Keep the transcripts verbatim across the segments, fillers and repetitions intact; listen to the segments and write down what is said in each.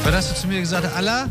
Was hast du zu mir gesagt? Allah?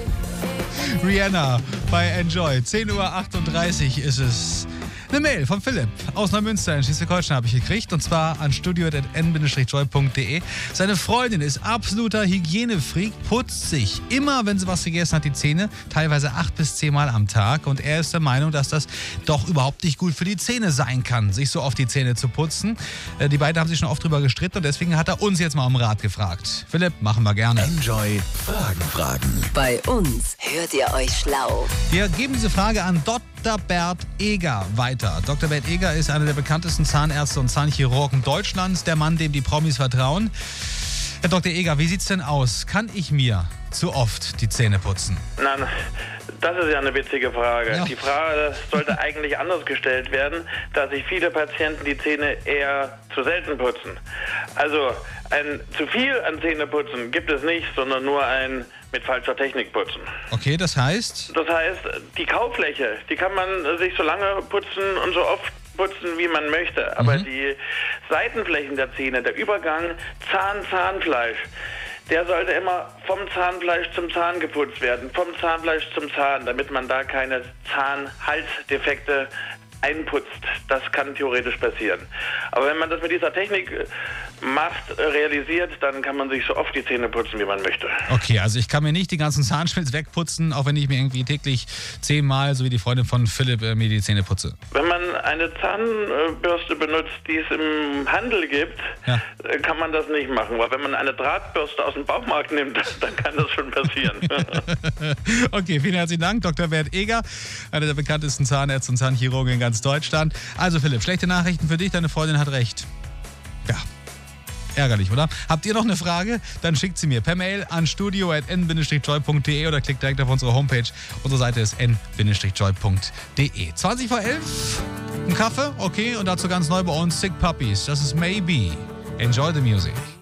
Rihanna bei Enjoy. zehn Uhr achtunddreißig ist es. Eine Mail von Philipp aus Neumünster in Schleswig-Holstein habe ich gekriegt, und zwar an studio at n bindestrich joy punkt de. Seine Freundin ist absoluter Hygienefreak, putzt sich immer, wenn sie was gegessen hat, die Zähne, teilweise acht bis zehn Mal am Tag, und er ist der Meinung, dass das doch überhaupt nicht gut für die Zähne sein kann, sich so oft die Zähne zu putzen. Die beiden haben sich schon oft drüber gestritten, und deswegen hat er uns jetzt mal um Rat gefragt. Philipp, machen wir gerne. Enjoy Fragen fragen. Bei uns hört ihr euch schlau. Wir geben diese Frage an Doktor Bert Eger weiter. Doktor Bert Eger ist einer der bekanntesten Zahnärzte und Zahnchirurgen Deutschlands, der Mann, dem die Promis vertrauen. Herr Doktor Eger, wie sieht's denn aus? Kann ich mir zu oft die Zähne putzen? Nein, das ist ja eine witzige Frage. Ja. Die Frage sollte eigentlich anders gestellt werden, da sich viele Patienten die Zähne eher zu selten putzen. Also ein zu viel an Zähneputzen gibt es nicht, sondern nur ein mit falscher Technik putzen. Okay, das heißt? Das heißt, die Kaufläche, die kann man sich so lange putzen und so oft putzen, wie man möchte. Aber Mhm. die Seitenflächen der Zähne, der Übergang Zahn-Zahnfleisch, der sollte immer vom Zahnfleisch zum Zahn geputzt werden, vom Zahnfleisch zum Zahn, damit man da keine Zahnhalsdefekte einputzt. Das kann theoretisch passieren. Aber wenn man das mit dieser Technik macht, realisiert, dann kann man sich so oft die Zähne putzen, wie man möchte. Okay, also ich kann mir nicht die ganzen Zahnschmelz wegputzen, auch wenn ich mir irgendwie täglich zehnmal, so wie die Freundin von Philipp, äh, mir die Zähne putze. Wenn man eine Zahnbürste benutzt, die es im Handel gibt, Ja. kann man das nicht machen. Weil wenn man eine Drahtbürste aus dem Baumarkt nimmt, dann kann das schon passieren. Okay, vielen herzlichen Dank, Doktor Bert Eger, einer der bekanntesten Zahnärzte und Zahnchirurgen in ganz Deutschland. Also Philipp, schlechte Nachrichten für dich, deine Freundin hat recht. Ja, ärgerlich, oder? Habt ihr noch eine Frage? Dann schickt sie mir per Mail an studio at n bindestrich joy punkt de oder klickt direkt auf unsere Homepage. Unsere Seite ist n bindestrich joy punkt de. zwanzig vor elf, ein Kaffee, okay, und dazu ganz neu bei uns Sick Puppies. Das ist Maybe. Enjoy the music.